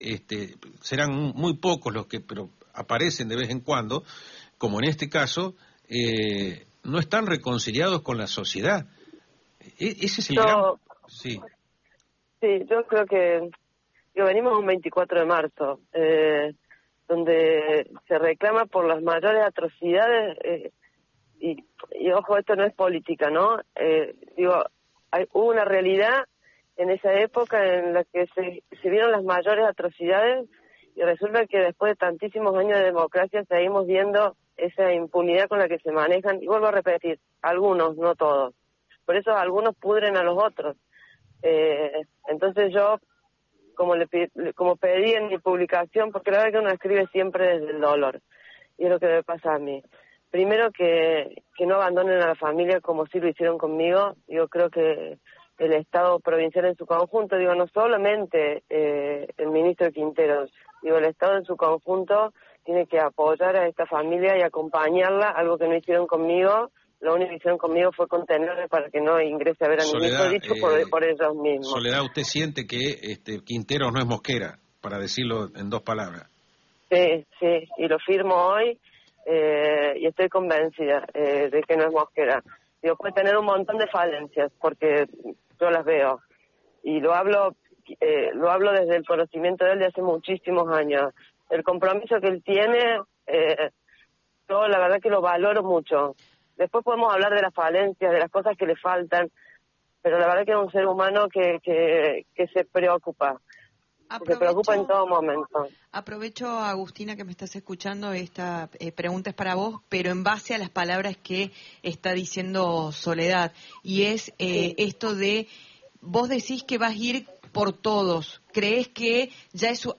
serán muy pocos los que pero aparecen de vez en cuando, como en este caso, no están reconciliados con la sociedad. Ese es el gran... Sí. Sí, yo creo que venimos un 24 de marzo, donde se reclama por las mayores atrocidades, y ojo, esto no es política, ¿no? Hubo una realidad en esa época en la que se vieron las mayores atrocidades, y resulta que después de tantísimos años de democracia seguimos viendo esa impunidad con la que se manejan, y vuelvo a repetir, algunos, no todos. Por eso algunos pudren a los otros. Entonces yo, como pedí en mi publicación, porque la verdad que uno escribe siempre desde el dolor, y es lo que me pasa a mí. Primero que no abandonen a la familia como sí lo hicieron conmigo. Yo creo que el Estado provincial en su conjunto, no solamente el ministro Quinteros, el Estado en su conjunto tiene que apoyar a esta familia y acompañarla, algo que no hicieron conmigo. Lo único que hicieron conmigo fue contenerme para que no ingrese a ver a mi hijo, dicho por ellos mismos. Soledad, ¿usted siente que Quinteros no es Mosquera, para decirlo en dos palabras? Sí, y lo firmo hoy, y estoy convencida de que no es Mosquera. Puede tener un montón de falencias, porque yo las veo, y lo hablo desde el conocimiento de él de hace muchísimos años. El compromiso que él tiene, yo la verdad que lo valoro mucho. Después podemos hablar de las falencias, de las cosas que le faltan, pero la verdad que es un ser humano que se preocupa. Se preocupa en todo momento. Aprovecho, Agustina, que me estás escuchando, esta pregunta es para vos, pero en base a las palabras que está diciendo Soledad, y es esto de, vos decís que vas a ir por todos, ¿crees que ya es